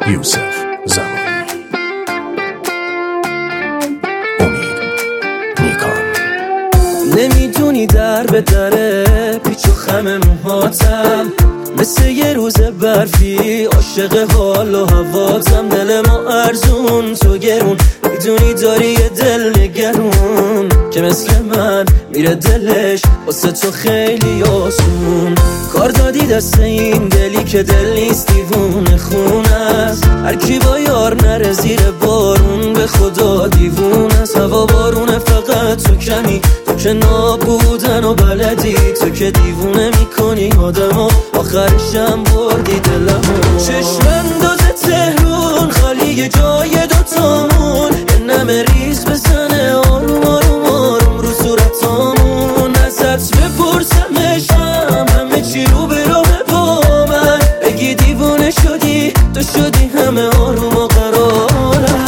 یوسف زمانی. امید نیکان. نمیدونی در به دره پیچ و خم موهاتم، مثل یه روز برفی عاشق حال و هواتم. دل ما ارزون تو گرون، میدونی داری یه دل نگرون که مثل من میره دلش واسه تو خیلی آسون. کار دادی دست این دلی که دل نیست دیوونه خون است. هر کی با یار نره زیر بارون به خدا دیوونه است. هوا بارونه فقط تو کمی، تو که نابودن و بلدی، تو که دیوونه میکنی آدمو، آخرشم بردی دلمو. چشم انداز تهرون خالی جای دوتامون، یه نمه ریز بزنه آروم آروم آروم رو صورتامون. ازت بپرسمشم همه چی رو به راه با من، بگی دیوونه شدی تو شدی همه آروم و قرارم.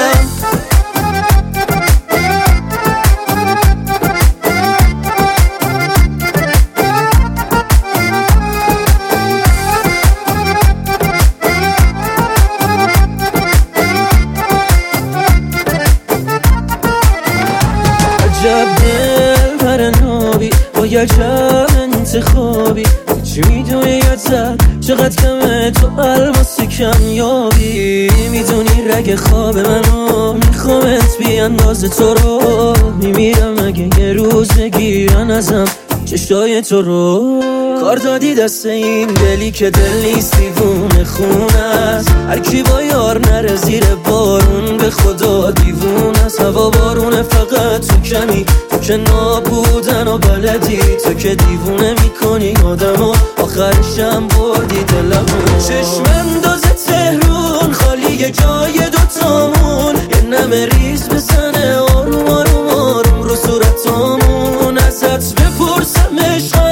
عجب دل پرنابی با عجب انتخابی، چی میدونی ازت چقدر کمه تو الماس کمیابی. میدونی رگ خواب منو میخوامت بی انداز تو رو، میمیرم اگه یه روز بگیرن ازم چشای تو رو. کار دادی دست این دلی که دل نیست دیوونه خون است. هر کی با یار نره زیر بارون به خدا دیوونه است. هوا بارونه فقط تو کمی، تو که نابودن و بلدی، تو که دیوونه میکنی آدمو، آخرشم بردی دلمو. چشم انداز تهرون خالی جای دوتامون، یه نمه ریز بزنه آروم آروم آروم رو صورتامون. ازت بپرسم عشق